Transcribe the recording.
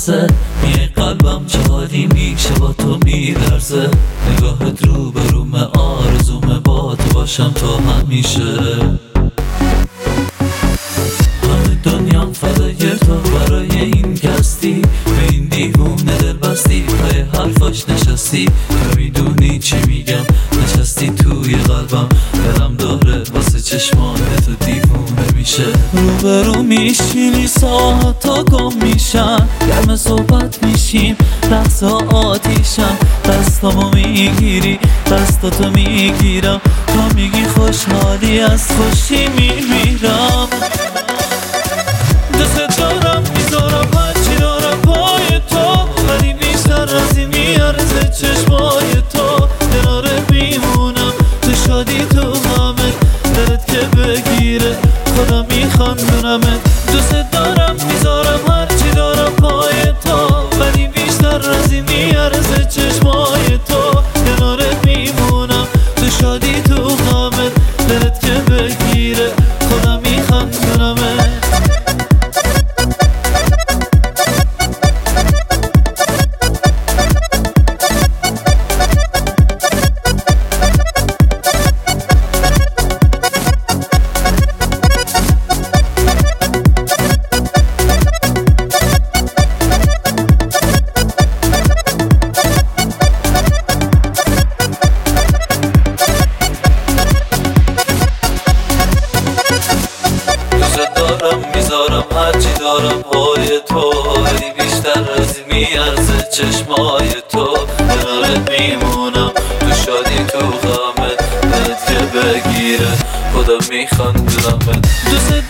میترسه، میای قلبم چه حالی میشه با تو میلرزه. نگاهت رو به رومه، آرزومه با تو باشم تا همیشه. همه دنیام فدای تو، برای این کستی به این دیوونه دل بستی، پای حرفاش نشستی. تو میدونی چی میگم، نشستی توی قلبم، دلم داره واسه چشمان تو دیوونه میشه. روبرو میشینی ساعت تا گم میشن، گرم صحبت میشیم رقص آتیشم. دستامو میگیری دستاتو میگیرم، تو میگی خوشحالی از خوشی میمیرم. دوست دارم میذارم هرچی دارم پای تو، ولی بیشتر از این میارزه چشمای تو. کناره میمونم تو شادی تو غمت، دلت که بگیره خدا میخندونمت. دوست دارم میذارم هرچی دارم پای تو، ولی بیشتر از این میارزه چشمای تو. کناره میمونم تو شادی تو غمت، دلت که بگیره خدا میخندونمت. میذارم هرچی دارم پای تو، ولی بیشتر از این میارزه چشمای تو. کنارت میمونم تو شادی تو غمت، دلت که بگیره خدا میخندونمت.